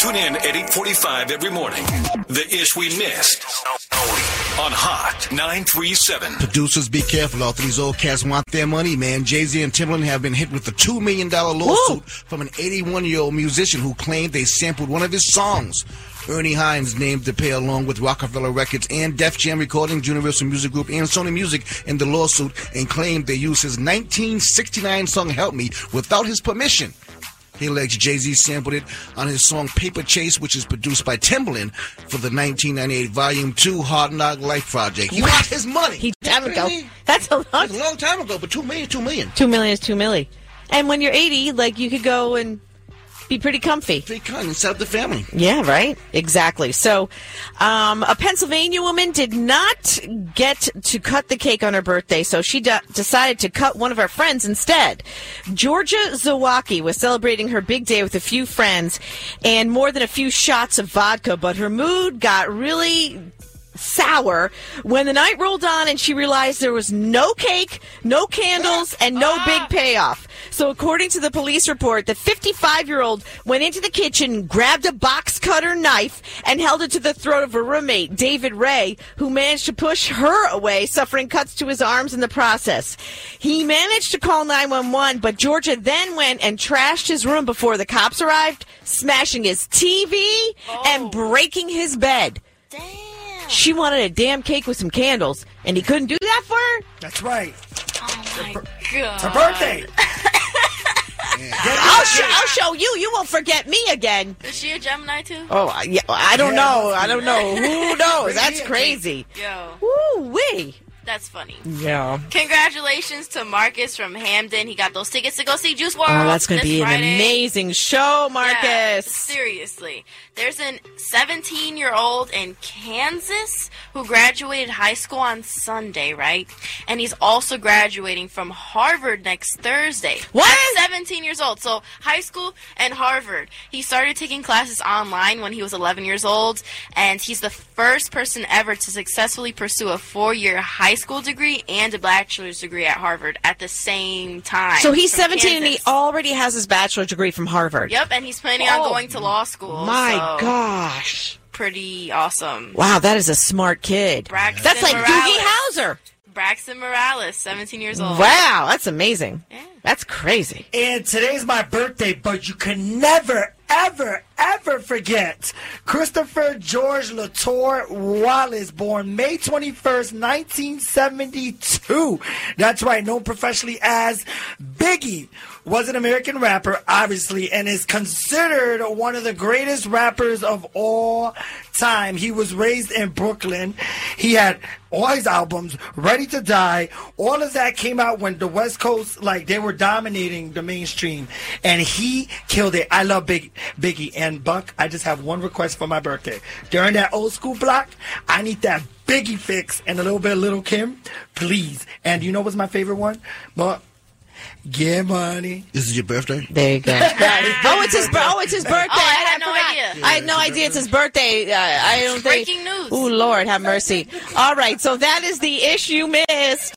Tune in at 8:45 every morning. The Ish We Missed on Hot 937. Producers, be careful. All these old cats want their money, man. Jay-Z and Timbaland have been hit with a $2 million lawsuit from an 81-year-old musician who claimed they sampled one of his songs. Ernie Hines named the pair along with Rockefeller Records and Def Jam Recordings, Universal Music Group, and Sony Music in the lawsuit and claimed they used his 1969 song Help Me without his permission. He alleged Jay-Z sampled it on his song Paper Chase, which is produced by Timbaland for the 1998 Volume 2 Hard Knock Life project. He wants his money. That's a long time ago, but $2 million. $2 million is $2 million. And when you're 80, like, you could go and be pretty comfy. And set up the family. Yeah, right? Exactly. So, a Pennsylvania woman did not get to cut the cake on her birthday, so she decided to cut one of her friends instead. Georgia Zawacki was celebrating her big day with a few friends and more than a few shots of vodka, but her mood got really sour when the night rolled on and she realized there was no cake, no candles, and no big payoff. So according to the police report, the 55-year-old went into the kitchen, grabbed a box cutter knife, and held it to the throat of her roommate, David Ray, who managed to push her away, suffering cuts to his arms in the process. He managed to call 911, but Georgia then went and trashed his room before the cops arrived, smashing his TV and breaking his bed. Damn. She wanted a damn cake with some candles, and he couldn't do that for her? That's right. Oh, my God. It's her birthday. I'll show you. You won't forget me again. Is she a Gemini, too? Oh, yeah, I don't know. I don't know. Who knows? That's crazy. Yo. Woo-wee. That's funny. Yeah. Congratulations to Marcus from Hamden. He got those tickets to go see Juice WRLD. Oh, that's going to be Friday. an amazing show, Marcus. Yeah, seriously. There's a 17-year-old in Kansas who graduated high school on Sunday, right? And he's also graduating from Harvard next Thursday. What? At 17 years old. So high school and Harvard. He started taking classes online when he was 11 years old, and he's the first person ever to successfully pursue a 4-year high school degree and a bachelor's degree at Harvard at the same time. So he's from 17 and he Kansas. already has his bachelor's degree from Harvard. Yep, and he's planning on going to law school. My so gosh. pretty awesome. Wow, that is a smart kid. Braxton That's like Morales. Doogie Howser. Braxton Morales, 17 years old. Wow, that's amazing. Yeah. That's crazy. And today's my birthday, but you can never, ever, ever forget Christopher George Latour Wallace, born May 21st, 1972. That's right, known professionally as Biggie. Was an American rapper, obviously, and is considered one of the greatest rappers of all time. He was raised in Brooklyn. He had all his albums, Ready to Die. All of that came out when the West Coast, like, they were dominating the mainstream. And he killed it. I love Biggie. And, Buck, I just have one request for my birthday. During that old school block, I need that Biggie fix and a little bit of Lil' Kim, please. And you know what's my favorite one? But get money. This is your birthday? There you go. It's his birthday. Oh, I had no idea. I had no idea it's his birthday. I don't think. Breaking news. Oh, Lord, have mercy. All right, so that is the issue missed.